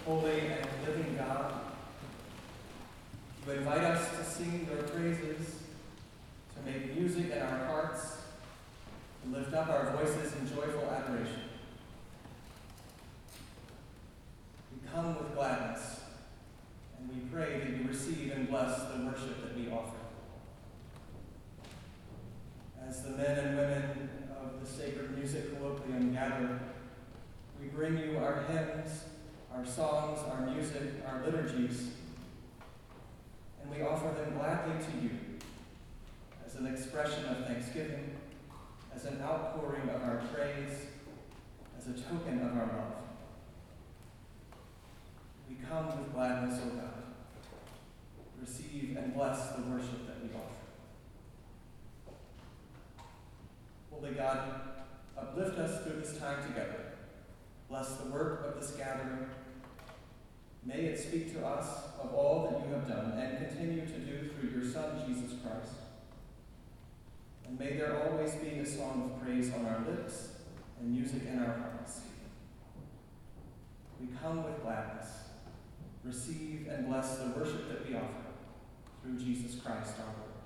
Holy and living God, you invite us to sing your praises, to make music in our hearts, to lift up our voices in joyful adoration. We come with gladness, and we pray that you receive and bless the worship that we offer. As the men and women of the Sacred Music Colloquium gather, we bring you our hymns, our songs, our music, our liturgies, and we offer them gladly to you as an expression of thanksgiving, as an outpouring of our praise, as a token of our love. We come with gladness, O God. Receive and bless the worship that we offer. Holy God, uplift us through this time together. Bless the work of this gathering. May it speak to us of all that you have done and continue to do through your Son, Jesus Christ. And may there always be a song of praise on our lips and music in our hearts. We come with gladness. Receive and bless the worship that we offer through Jesus Christ our Lord.